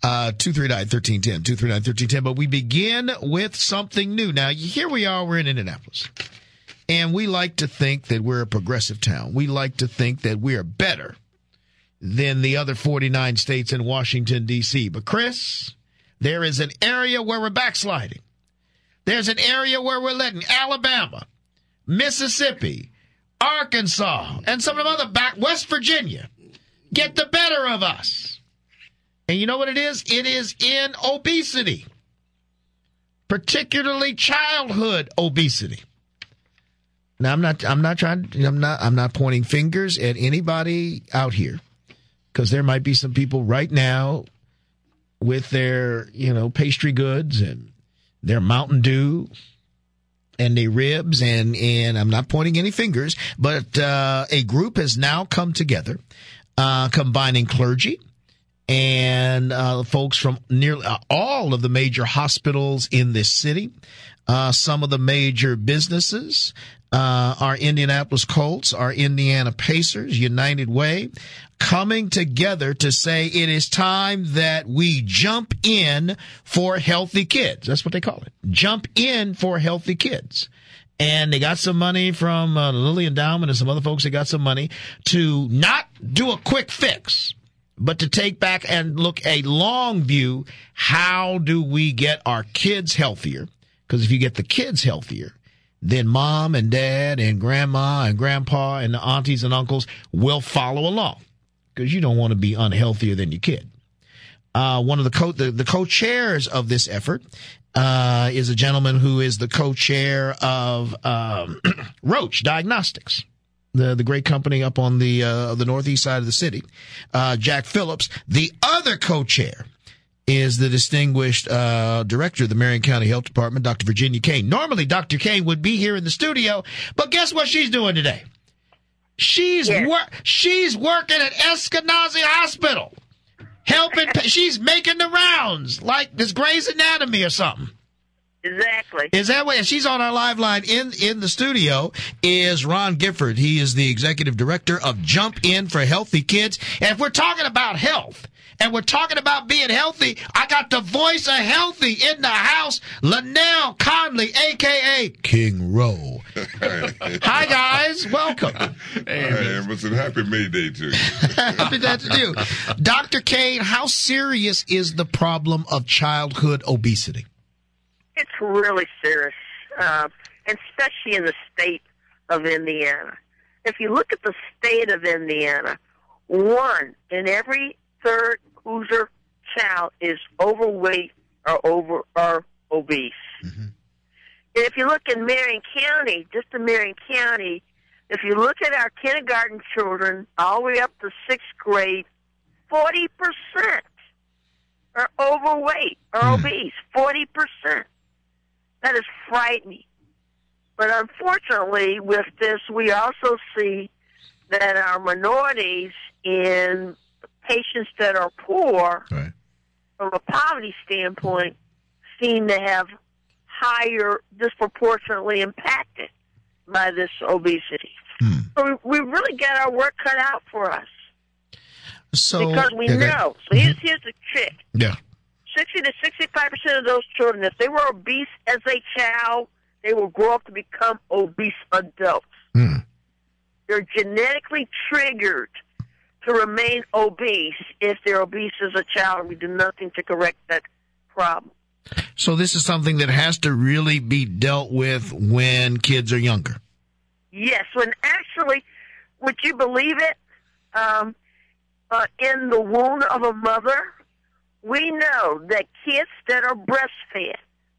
239-1310, 239-1310. But we begin with something new. Now, here we are, we're in Indianapolis. And we like to think that we're a progressive town. We like to think that we are better than the other 49 states in Washington, D.C. But, Chris, there is an area where we're backsliding. There's an area where we're letting Alabama, Mississippi, Arkansas, and some of the other West Virginia get the better of us. And you know what it is? It is in obesity, particularly childhood obesity. Now, I'm not pointing fingers at anybody out here, because there might be some people right now with their, pastry goods and their Mountain Dew and their ribs, and I'm not pointing any fingers, but a group has now come together, combining clergy and folks from nearly all of the major hospitals in this city, some of the major businesses, our Indianapolis Colts, our Indiana Pacers, United Way, coming together to say it is time that we jump in for healthy kids. That's what they call it. Jump in for healthy kids. And they got some money from the Lilly Endowment and some other folks that got some money to not do a quick fix, but to take back and look a long view. How do we get our kids healthier? Because if you get the kids healthier, then mom and dad and grandma and grandpa and the aunties and uncles will follow along, because you don't want to be unhealthier than your kid. One of the co-chairs of this effort is a gentleman who is the co-chair of Roche Diagnostics, the great company up on the northeast side of the city, Jack Phillips. The other co-chair is the distinguished director of the Marion County Health Department, Dr. Virginia Kane. Normally, Dr. Kane would be here in the studio, but guess what she's doing today? She's working at Eskenazi Hospital, helping. She's making the rounds like this Grey's Anatomy or something. Exactly. Is that way? And she's on our live line in the studio is Ron Gifford. He is the executive director of Jump In for Healthy Kids. And if we're talking about health, and we're talking about being healthy, I got the voice of healthy in the house, Linnell Conley, a.k.a. King Rowe. Hi, guys. Welcome. Hey, Emerson. Happy May Day to you. Happy that to you. Dr. Kane, how serious is the problem of childhood obesity? It's really serious, especially in the state of Indiana. If you look at the state of Indiana, 1 in every 3rd Hoosier child is overweight or obese. Mm-hmm. If you look in Marion County, just in Marion County, if you look at our kindergarten children all the way up to 6th grade, 40% are overweight or obese. 40%. That is frightening. But unfortunately, with this, we also see that our minorities in patients that are poor, right, from a poverty standpoint, seem to have higher, disproportionately impacted by this obesity. So we really got our work cut out for us. So because we know. So here's the trick. Yeah. 60 to 65% of those children, if they were obese as a child, they will grow up to become obese adults. They're genetically triggered to remain obese if they're obese as a child, and we do nothing to correct that problem. So this is something that has to really be dealt with when kids are younger. Yes, when actually, would you believe it, in the womb of a mother, we know that kids that are breastfed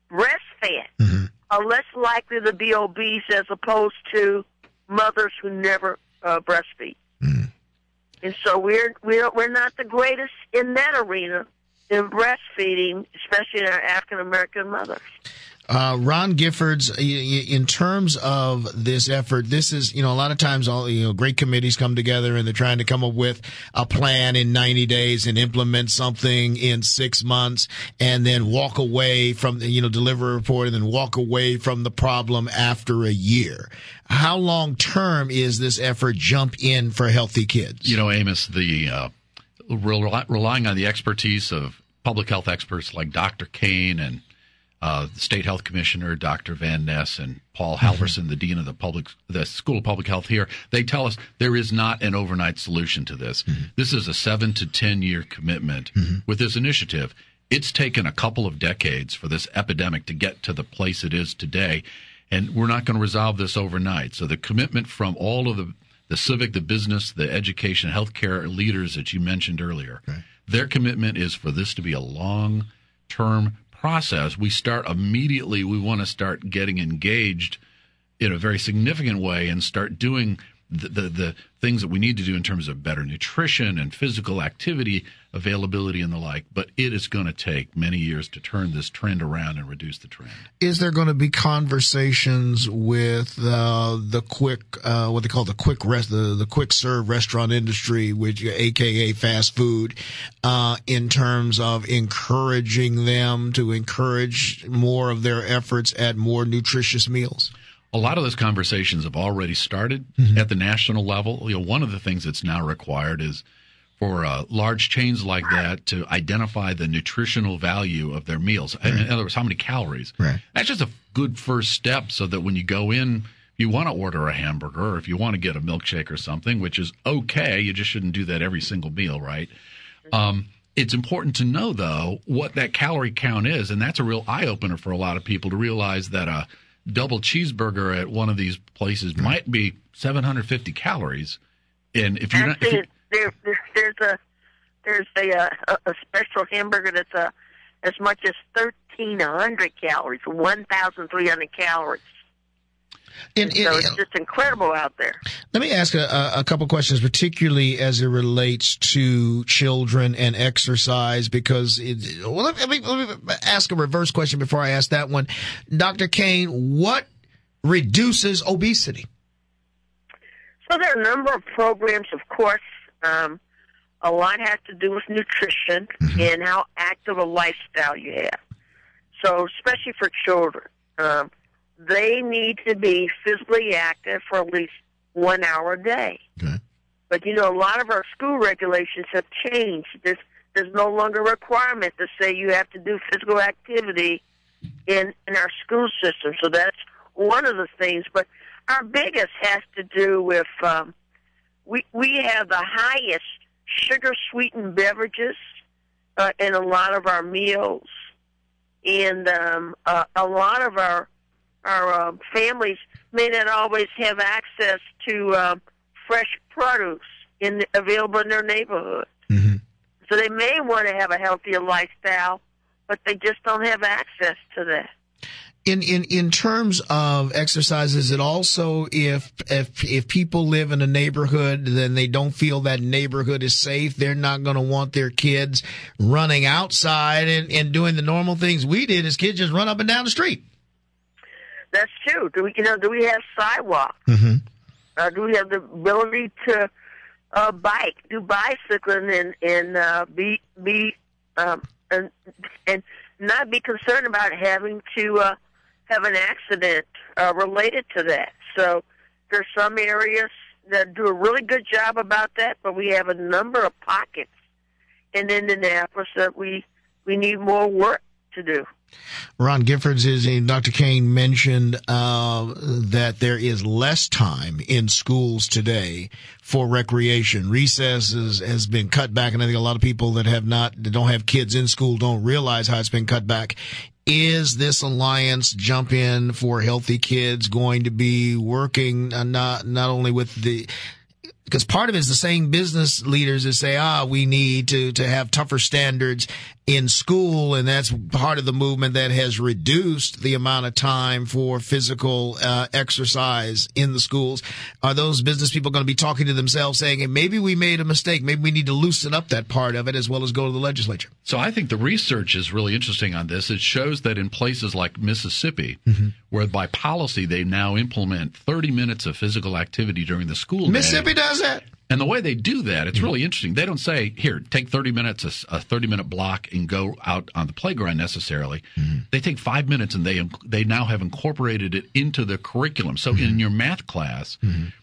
are less likely to be obese as opposed to mothers who never breastfeed. And so we're not the greatest in that arena in breastfeeding, especially in our African American mothers. Ron Giffords, in terms of this effort, this is, a lot of times great committees come together and they're trying to come up with a plan in 90 days and implement something in 6 months and then walk away from, deliver a report and then walk away from the problem after a year. How long term is this effort Jump In for Healthy Kids? Amos, the relying on the expertise of public health experts like Dr. Kane and the State Health Commissioner, Dr. Van Ness, and Paul Halverson, the Dean of the School of Public Health here, they tell us there is not an overnight solution to this. This is a 7 to 10 year commitment with this initiative. It's taken a couple of decades for this epidemic to get to the place it is today, and we're not going to resolve this overnight. So the commitment from all of the civic, the business, the education, healthcare leaders that you mentioned earlier, their commitment is for this to be a long-term process. We start immediately. We want to start getting engaged in a very significant way and start doing the things that we need to do in terms of better nutrition and physical activity availability and the like. But it is going to take many years to turn this trend around and reduce the trend. Is there going to be conversations with the quick, what they call the quick serve restaurant industry, which AKA fast food, in terms of encouraging them to encourage more of their efforts at more nutritious meals? A lot of those conversations have already started at the national level. You know, one of the things that's now required is for large chains like that to identify the nutritional value of their meals. Right. In other words, how many calories. Right. That's just a good first step so that when you go in, you want to order a hamburger or if you want to get a milkshake or something, which is okay. You just shouldn't do that every single meal, right? It's important to know, though, what that calorie count is, and that's a real eye-opener for a lot of people to realize that a double cheeseburger at one of these places might be 750 calories. And if you're actually, there's a special hamburger that's as much as 1,300 calories, 1,300 calories. So it's just incredible out there. Let me ask a couple questions, particularly as it relates to children and exercise, because let me ask a reverse question before I ask that one. Dr. Kane, what reduces obesity? So there are a number of programs, of course. A lot has to do with nutrition and how active a lifestyle you have. So especially for children, they need to be physically active for at least 1 hour a day. Okay. But, you know, a lot of our school regulations have changed. There's no longer a requirement to say you have to do physical activity in our school system. So that's one of the things. But our biggest has to do with we have the highest sugar-sweetened beverages in a lot of our meals. And a lot of our families may not always have access to fresh produce available in their neighborhood. Mm-hmm. So they may want to have a healthier lifestyle, but they just don't have access to that. In terms of exercise, is it also if people live in a neighborhood, then they don't feel that neighborhood is safe, they're not going to want their kids running outside and doing the normal things we did as kids, just run up and down the street? That's true. Do we have sidewalks? Mm-hmm. Do we have the ability to do bicycling and not be concerned about having to have an accident related to that? So there's some areas that do a really good job about that, but we have a number of pockets in Indianapolis that we need more work to do. Ron Giffords Dr. Kane mentioned that there is less time in schools today for recreation. Recess has been cut back, and I think a lot of people that don't have kids in school don't realize how it's been cut back. Is this Alliance Jump In for Healthy Kids going to be working not only with because part of it is the same business leaders that say, we need to have tougher standards in school, and that's part of the movement that has reduced the amount of time for physical exercise in the schools. Are those business people going to be talking to themselves saying, hey, maybe we made a mistake, maybe we need to loosen up that part of it as well as go to the legislature? So I think the research is really interesting on this. It shows that in places like Mississippi, where by policy they now implement 30 minutes of physical activity during the school day. Mississippi does that? And the way they do that, it's really interesting. They don't say, here, take 30 minutes, a 30-minute block, and go out on the playground necessarily. Mm-hmm. They take 5 minutes, and they now have incorporated it into the curriculum. So in your math class,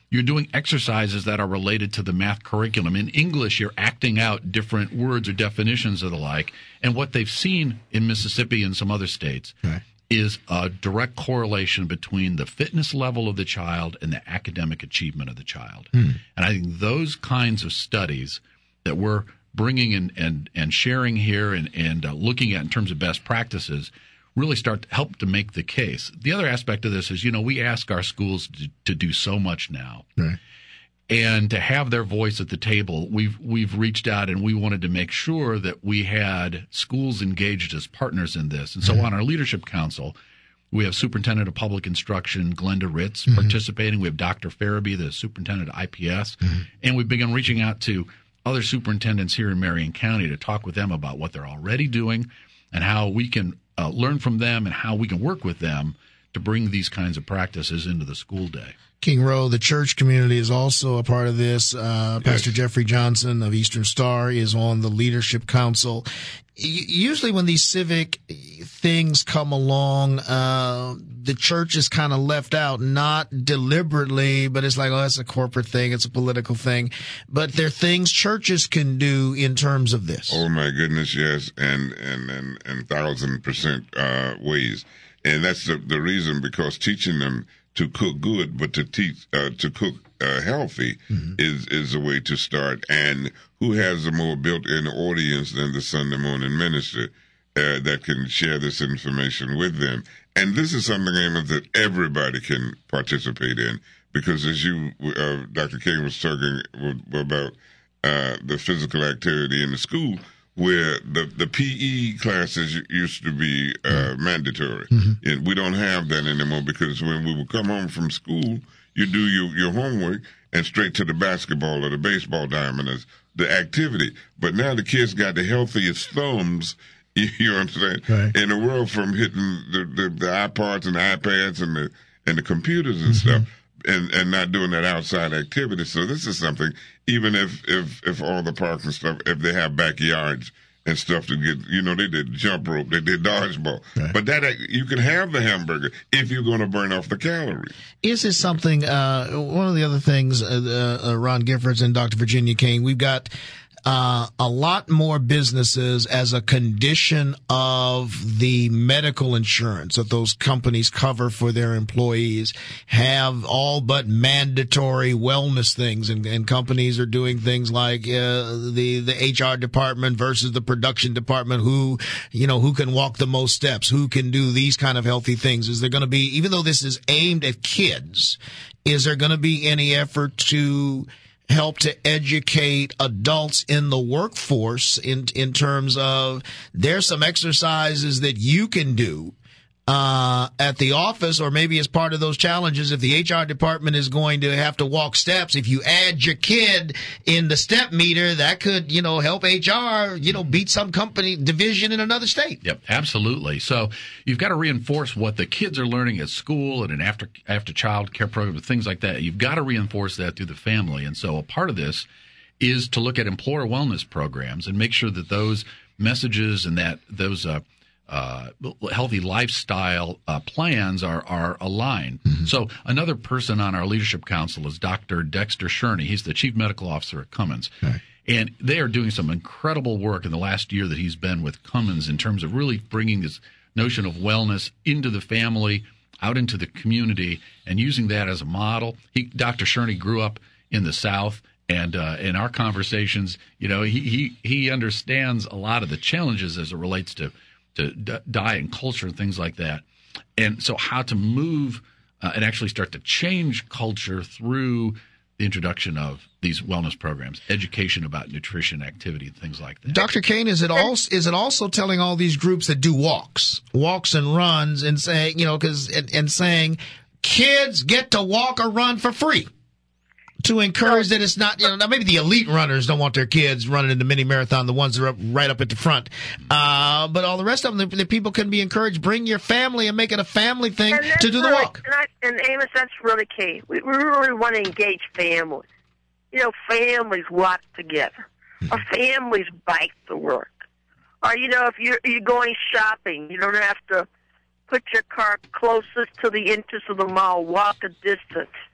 You're doing exercises that are related to the math curriculum. In English, you're acting out different words or definitions of the like. And what they've seen in Mississippi and some other states is a direct correlation between the fitness level of the child and the academic achievement of the child. And I think those kinds of studies that we're bringing in and sharing here and looking at in terms of best practices really start to help to make the case. The other aspect of this is, we ask our schools to do so much now. Right. And to have their voice at the table, we've reached out and we wanted to make sure that we had schools engaged as partners in this. And so on our Leadership Council, we have Superintendent of Public Instruction Glenda Ritz participating. We have Dr. Farabee, the Superintendent of IPS. And we've begun reaching out to other superintendents here in Marion County to talk with them about what they're already doing and how we can learn from them and how we can work with them to bring these kinds of practices into the school day. King Rowe, the church community is also a part of this. Pastor Jeffrey Johnson of Eastern Star is on the Leadership Council. Usually when these civic things come along, the church is kind of left out, not deliberately, but it's like, oh, that's a corporate thing. It's a political thing. But there are things churches can do in terms of this. Oh, my goodness, yes, and 1,000% ways. And that's the reason, because teaching them to cook good, but to teach to cook healthy is a way to start. And who has a more built-in audience than the Sunday morning minister that can share this information with them? And this is something, Amos, that everybody can participate in, because as you, Dr. King was talking about the physical activity in the school, where the PE classes used to be mandatory. And we don't have that anymore, because when we would come home from school, you do your homework and straight to the basketball or the baseball diamond as the activity. But now the kids got the healthiest thumbs, you know what I'm saying, in the world, from hitting the iPods and the iPads and the computers and stuff. And not doing that outside activity. So this is something, even if all the parks and stuff, if they have backyards and stuff to get, they did jump rope, they did dodgeball. But that, you can have the hamburger if you're going to burn off the calories. Is this something, one of the other things, Ron Giffords and Dr. Virginia King, we've got a lot more businesses as a condition of the medical insurance that those companies cover for their employees have all but mandatory wellness things, and companies are doing things like the HR department versus the production department, who can walk the most steps, who can do these kind of healthy things. Is there going to be, even though this is aimed at kids, is there going to be any effort to help to educate adults in the workforce in terms of, there's some exercises that you can do at the office, or maybe as part of those challenges, if the HR department is going to have to walk steps, if you add your kid in the step meter, that could, help HR, beat some company division in another state. Yep, absolutely. So you've got to reinforce what the kids are learning at school and an after child care program, things like that. You've got to reinforce that through the family. And so a part of this is to look at employer wellness programs and make sure that those messages and that those healthy lifestyle plans are aligned. So another person on our Leadership Council is Dr. Dexter Sherney. He's the Chief Medical Officer at Cummins. And they are doing some incredible work in the last year that he's been with Cummins in terms of really bringing this notion of wellness into the family, out into the community, and using that as a model. Dr. Sherney grew up in the South. And in our conversations, he understands a lot of the challenges as it relates to diet and culture and things like that. And so how to move and actually start to change culture through the introduction of these wellness programs, education about nutrition, activity, and things like that. Dr. Kane, is it also telling all these groups that do walks and runs, and saying, and saying kids get to walk or run for free? To encourage that it's not, now maybe the elite runners don't want their kids running in the mini marathon, the ones that are right up at the front. But all the rest of them, the people can be encouraged, bring your family and make it a family thing to do the walk. And Amos, that's really key. We really want to engage families. Families walk together. Or families bike to work. Or, if you're going shopping, you don't have to put your car closest to the entrance of the mall, walk a distance.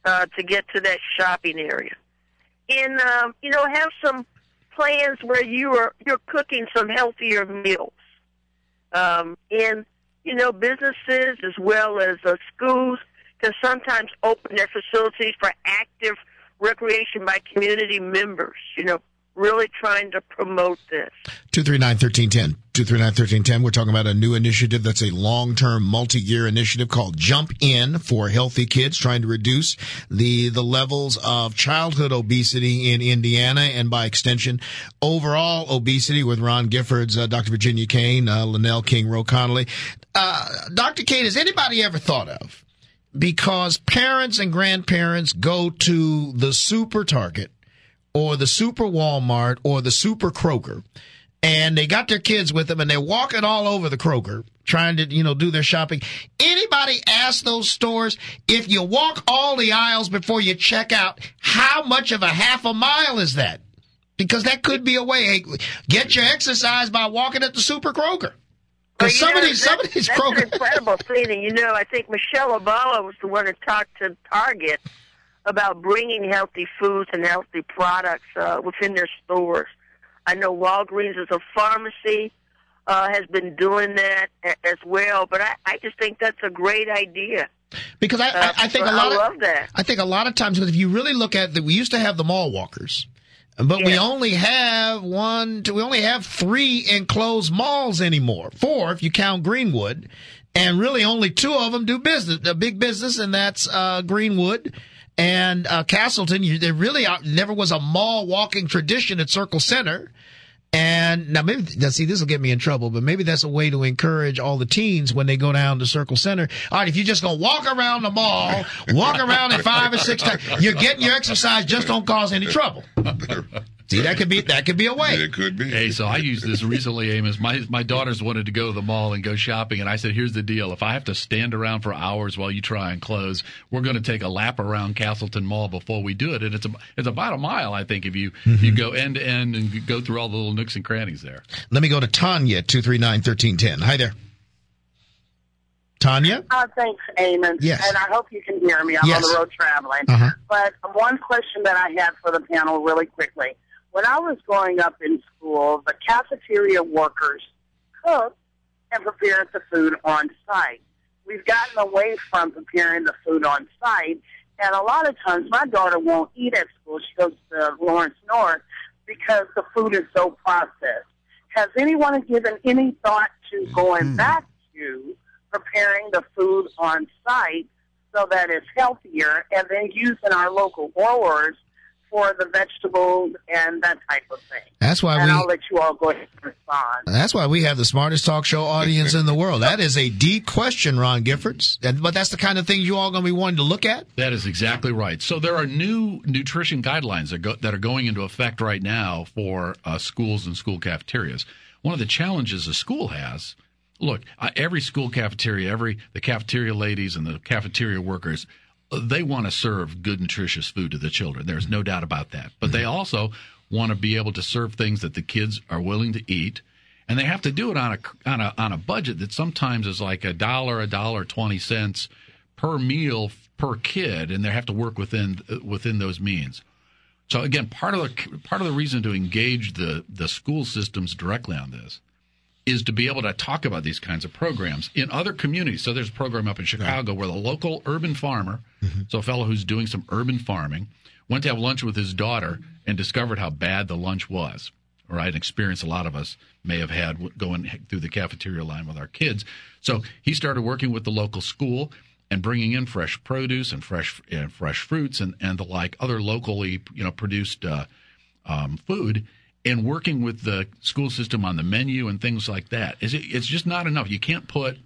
to get to that shopping area. And, have some plans where you're cooking some healthier meals. And, businesses as well as schools can sometimes open their facilities for active recreation by community members, really trying to promote this. 239-1310. 239-1310. We're talking about a new initiative that's a long-term, multi-year initiative called Jump In for Healthy Kids, trying to reduce the levels of childhood obesity in Indiana and by extension, overall obesity with Ron Giffords, Dr. Virginia Kane, Linnell King, Roe Connolly. Dr. Kane, has anybody ever thought of, because parents and grandparents go to the Super Target or the Super Walmart or the Super Kroger, and they got their kids with them, and they're walking all over the Kroger trying to, do their shopping. Anybody ask those stores, if you walk all the aisles before you check out, how much of a half a mile is that? Because that could be a way. Hey, get your exercise by walking at the Super Kroger. Because some of these Kroger. That's an incredible thing. And, I think Michelle Obama was the one that talked to Target about bringing healthy foods and healthy products within their stores. I know Walgreens as a pharmacy has been doing that as well, but I just think that's a great idea. Because I think I love that. I think a lot of times, if you really look at we used to have the mall walkers, but we only have 3 enclosed malls anymore. 4 if you count Greenwood, and really only 2 of them do business, a big business, and that's Greenwood and Castleton. There really never was a mall walking tradition at Circle Center. And now this will get me in trouble, but maybe that's a way to encourage all the teens when they go down to Circle Center. All right, if you're just going to walk around the mall, walk around it 5 or 6 times, you're getting your exercise, just don't cause any trouble. See, that could be a way. It could be. Hey, so I used this recently, Amos. My daughters wanted to go to the mall and go shopping, and I said, here's the deal. If I have to stand around for hours while you try and close, we're going to take a lap around Castleton Mall before we do it. And it's about a mile, I think, if you go end to end and you go through all the little nooks and crannies there. Let me go to Tanya, 239-1310. Hi there. Tanya? Thanks, Eamon. Yes. And I hope you can hear me. I'm on the road traveling. Uh-huh. But one question that I had for the panel really quickly. When I was growing up in school, the cafeteria workers cooked and prepared the food on site. We've gotten away from preparing the food on site, and a lot of times my daughter won't eat at school. She goes to Lawrence North because the food is so processed. Has anyone given any thought to going back to preparing the food on site so that it's healthier, and then using our local growers for the vegetables and that type of thing? That's why I'll let you all go ahead and respond. That's why we have the smartest talk show audience in the world. That is a deep question, Ron Giffords. But that's the kind of thing you all going to be wanting to look at? That is exactly right. So there are new nutrition guidelines that are going into effect right now for schools and school cafeterias. One of the challenges a school has, look, every school cafeteria, the cafeteria ladies and the cafeteria workers, they want to serve good, nutritious food to the children. There's no doubt about that. But they also want to be able to serve things that the kids are willing to eat, and they have to do it on a budget that sometimes is like $1.20 per meal per kid, and they have to work within those means. So again, part of the reason to engage the school systems directly on this is to be able to talk about these kinds of programs in other communities. So there's a program up in Chicago where the local urban farmer, so a fellow who's doing some urban farming, went to have lunch with his daughter and discovered how bad the lunch was, right? An experience a lot of us may have had going through the cafeteria line with our kids. So he started working with the local school and bringing in fresh produce and fresh fruits and the like, other locally produced food, and working with the school system on the menu and things like that. It's just not enough. You can't put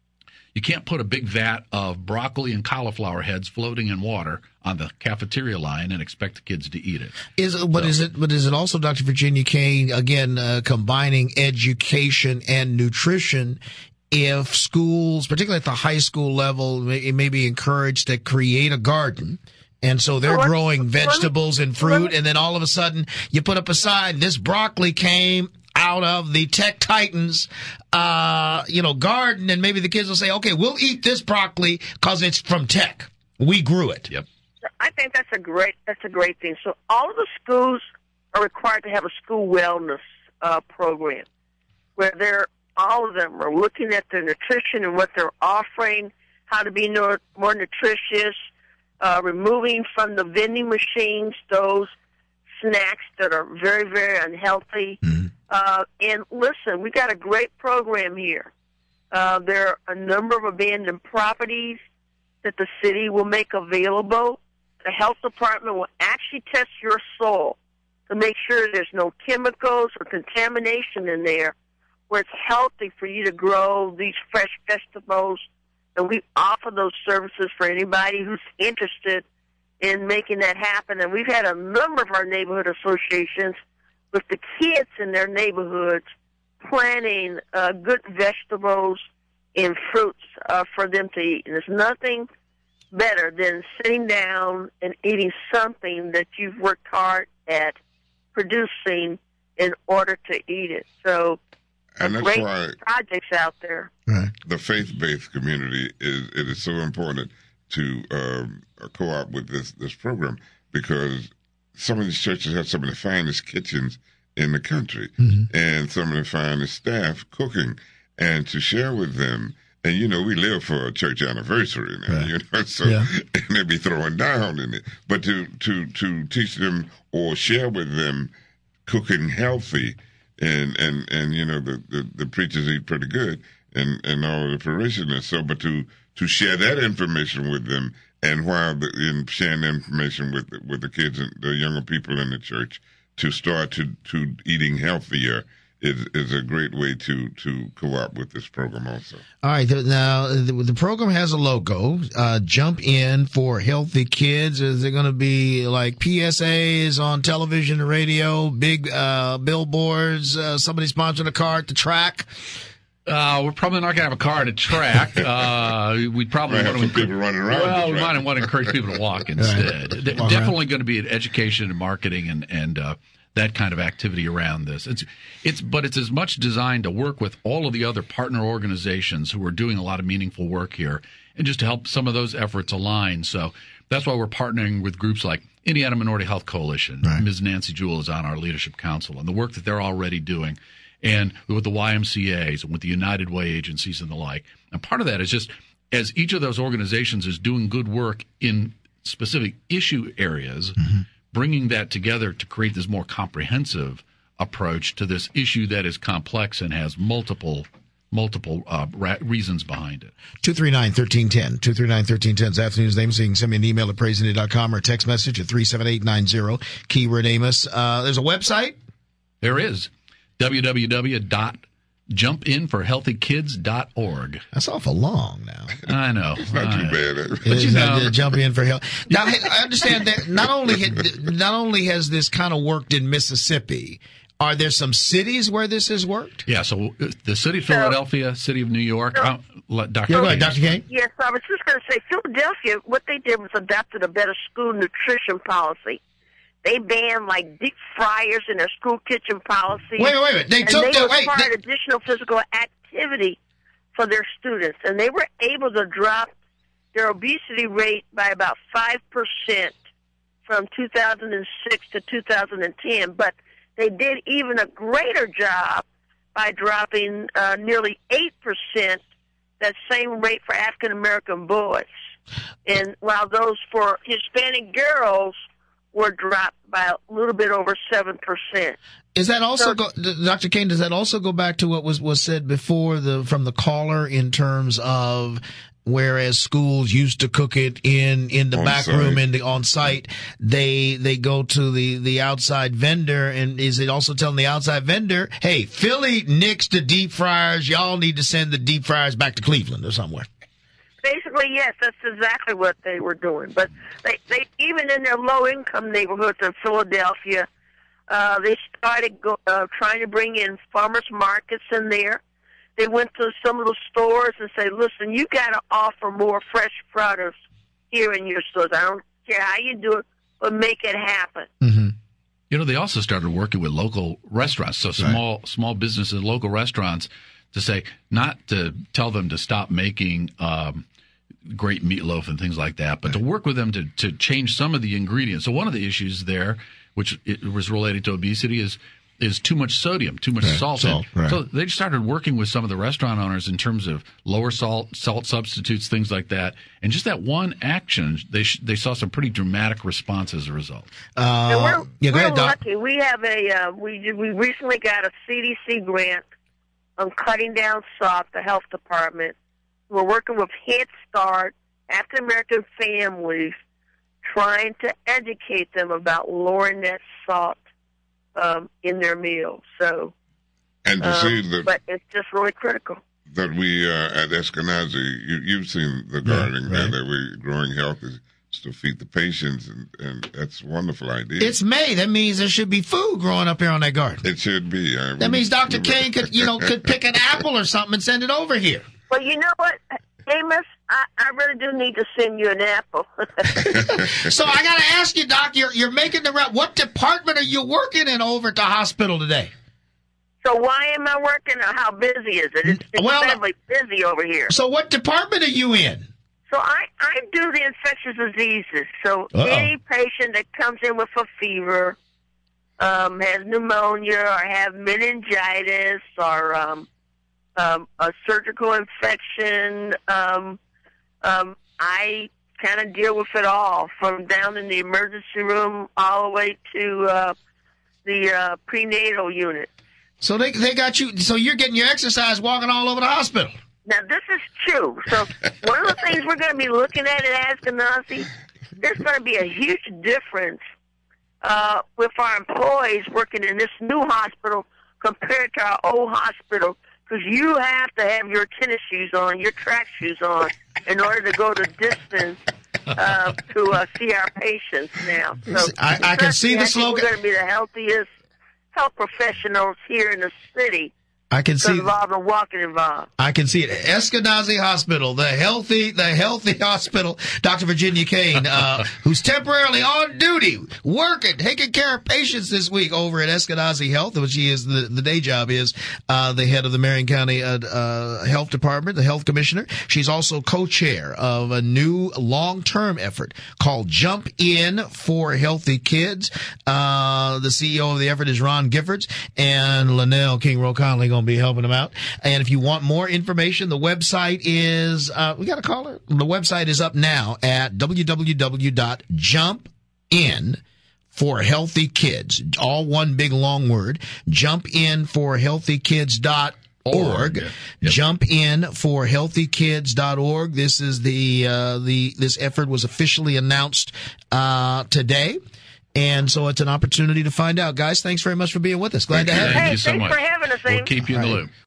a big vat of broccoli and cauliflower heads floating in water on the cafeteria line and expect the kids to eat it. Is it also, Dr. Virginia Kane, again, combining education and nutrition? If schools, particularly at the high school level, it may be encouraged to create a garden. And so they're growing vegetables and fruit, and then all of a sudden you put up a sign, this broccoli came out of the Tech Titans, garden, and maybe the kids will say, okay, we'll eat this broccoli because it's from Tech. We grew it. Yep. I think that's a great thing. So all of the schools are required to have a school wellness program where all of them are looking at their nutrition and what they're offering, how to be more nutritious, removing from the vending machines those snacks that are very, very unhealthy. Mm-hmm. And listen, we got a great program here. There are a number of abandoned properties that the city will make available. The health department will actually test your soil to make sure there's no chemicals or contamination in there, where it's healthy for you to grow these fresh vegetables. And we offer those services for anybody who's interested in making that happen. And we've had a number of our neighborhood associations with the kids in their neighborhoods planting good vegetables and fruits for them to eat. And there's nothing better than sitting down and eating something that you've worked hard at producing in order to eat it. So, and that's great why projects out there. Right. The faith-based community is so important to co-op with this program, because some of these churches have some of the finest kitchens in the country, and some of the finest staff cooking, and to share with them. And, you know, we live for a church anniversary now, right. you know, so, and they be throwing down in it. But to teach them or share with them cooking healthy, and you know, the preachers eat pretty good, and all of the parishioners. So, but to share that information with them, and while in sharing the information with the kids and the younger people in the church, to start to eating healthier is a great way to co-op with this program also. All right. Now, the program has a logo, Jump In for Healthy Kids. Is there going to be like PSAs on television and radio, big billboards, somebody sponsoring a car at the track? We're probably not going to have a car at a track. We probably want to people running around. Well, we might want to encourage people to walk instead. Walk Definitely around. going to be an education and marketing and that kind of activity around this. But it's as much designed to work with all of the other partner organizations who are doing a lot of meaningful work here, and just to help some of those efforts align. So that's why we're partnering with groups like Indiana Minority Health Coalition. Right. Ms. Nancy Jewell is on our leadership council, and the work that they're already doing, and with the YMCAs and with the United Way agencies and the like. And part of that is just as each of those organizations is doing good work in specific issue areas, bringing that together to create this more comprehensive approach to this issue that is complex and has multiple reasons behind it. 239-1310. 239-1310 this afternoon's name, so you can send me an email at praiseandy.com or a text message at 37890, keyword Amos. There's a website? There is www.jumpinforhealthykids.org. That's awful long now. I know. It's not too bad. But you know, Jump In for Health. Now, I understand that not only has this kind of worked in Mississippi, are there some cities where this has worked? yeah, so the city of Philadelphia, city of New York, Dr. Yeah, go ahead, Dr. Kane. Yes, I was just going to say, Philadelphia, what they did was adopted a better school nutrition policy. They banned like deep fryers in their school kitchen policy. Wait a minute. They required additional physical activity for their students, and they were able to drop their obesity rate by about 5% from 2006 to 2010. But they did even a greater job by dropping nearly 8%, that same rate for African American boys, and while those for Hispanic girls were dropped by a little bit over 7%. Is that also Dr. Kane? Does that also go back to what was said before from the caller in terms of whereas schools used to cook it in the back room on site, they go to the outside vendor, and is it also telling the outside vendor, hey, Philly nixed the deep fryers, y'all need to send the deep fryers back to Cleveland or somewhere? Basically, yes, that's exactly what they were doing. But they even in their low-income neighborhoods in Philadelphia, they started trying to bring in farmers markets in there. They went to some of the stores and said, listen, you got to offer more fresh produce here in your stores. I don't care how you do it, but make it happen. Mm-hmm. You know, they also started working with local restaurants, so small businesses, local restaurants, to say, not to tell them to stop making great meatloaf and things like that, but to work with them to change some of the ingredients. So one of the issues there, which it was related to obesity, is too much sodium, too much salt. Right. So they started working with some of the restaurant owners in terms of lower salt substitutes, things like that. And just that one action, they saw some pretty dramatic response as a result. We're ahead, Doc. lucky. We have we recently got a CDC grant on cutting down salt, the health department. We're working with Head Start, African American families, trying to educate them about lowering that salt in their meals. So, and to see that, but it's just really critical that we at Eskenazi, you've seen the gardening there, that we're growing healthy to feed the patients, and that's a wonderful idea. It's May. That means there should be food growing up here on that garden. It should be. That means Dr. Kane could pick an apple or something and send it over here. Well, you know what, Amos? I really do need to send you an apple. So I got to ask you, Doc, you're making the round. What department are you working in over at the hospital today? So why am I working? How busy is it? It's incredibly busy over here. So what department are you in? So I do the infectious diseases. So any patient that comes in with a fever, has pneumonia or have meningitis or a surgical infection, I kind of deal with it all, from down in the emergency room all the way to the prenatal unit. So they got you. So you're getting your exercise walking all over the hospital. Now, this is true. So one of the things we're going to be looking at Eskenazi, there's going to be a huge difference with our employees working in this new hospital compared to our old hospital, because you have to have your tennis shoes on, your track shoes on, in order to go the distance to see our patients now. So I can see the slogan. We're going to be the healthiest health professionals here in the city. I can see all the walking involved. I can see it. Eskenazi Hospital, the healthy hospital. Dr. Virginia Kane, who's temporarily on duty, working, taking care of patients this week over at Eskenazi Health, which she is the day job is the head of the Marion County Health Department, the health commissioner. She's also co-chair of a new long-term effort called Jump In for Healthy Kids. The CEO of the effort is Ron Giffords, and Linnell King-Roe-Conley going to be helping them out. And if you want more information, the website is, we got a caller. The website is up now at www.jumpinforhealthykids. All one big long word. Jumpinforhealthykids.org. Yep. Jumpinforhealthykids.org. This is this effort was officially announced today. And so it's an opportunity to find out. Guys, thanks very much for being with us. Glad to have you. Thank you so much. Thanks for having us, Amy. We'll keep you in the loop.